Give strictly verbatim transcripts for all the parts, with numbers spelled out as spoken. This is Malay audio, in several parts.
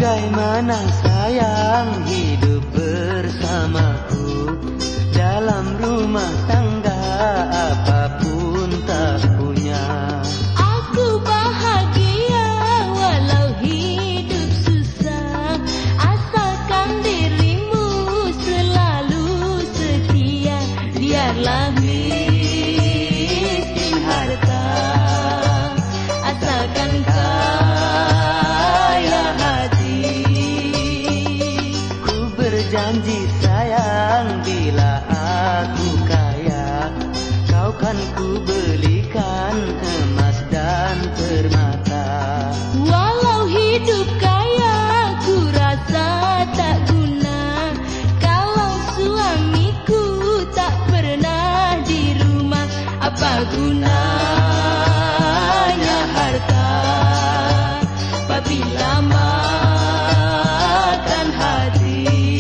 Bagaimana sayang hidup bersamaku dalam rumah tangga apapun tak punya. Aku bahagia walau hidup susah, asalkan dirimu selalu setia. Biarlah miskin harta, asalkan kaya hati. Ku berjanji sayang, bila aku kaya, kau kan ku belikan emas dan permata. Walau hidup kaya, ku rasa tak guna kalau suamiku tak pernah di rumah. Apa gunanya harta apabila makan hati?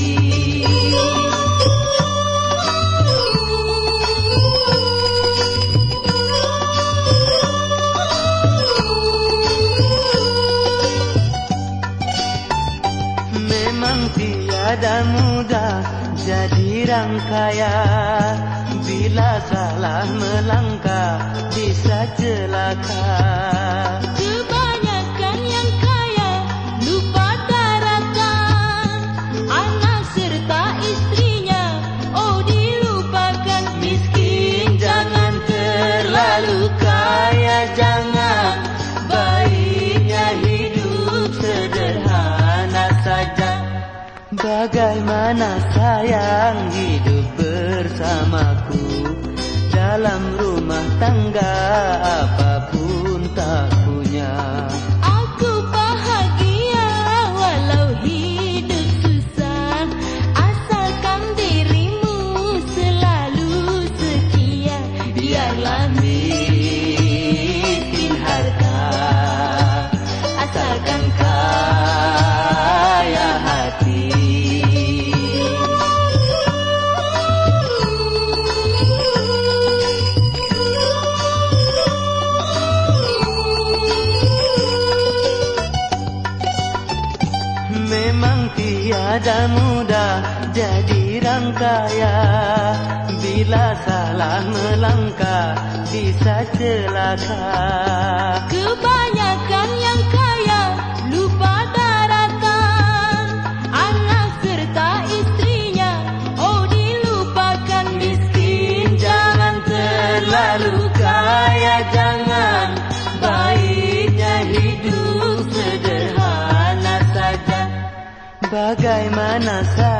Memang tiada mudah jadi orang kaya, bila salah melangkah bisa celaka. Kebanyakan yang kaya lupa daratan anak serta istrinya, oh dilupakan. Miskin jangan terlalu kaya, jangan, baiknya hidup sederhana saja. Bagaimana sayang hidup bersamaku dalam rumah tangga apapun tak punya. Aku bahagia walau hidup susah, asalkan dirimu selalu setia. Biarlah miskin harta, asalkan kaya hati. Memang tiada mudah jadi orang kaya, bila salah melangkah bisa celaka. Kebanyakan yang kaya lupa daratan anak serta istrinya, oh dilupakan. Miskin jangan terlalu kaya, jangan, baiknya hidup sederhana saja. Bagaimana saya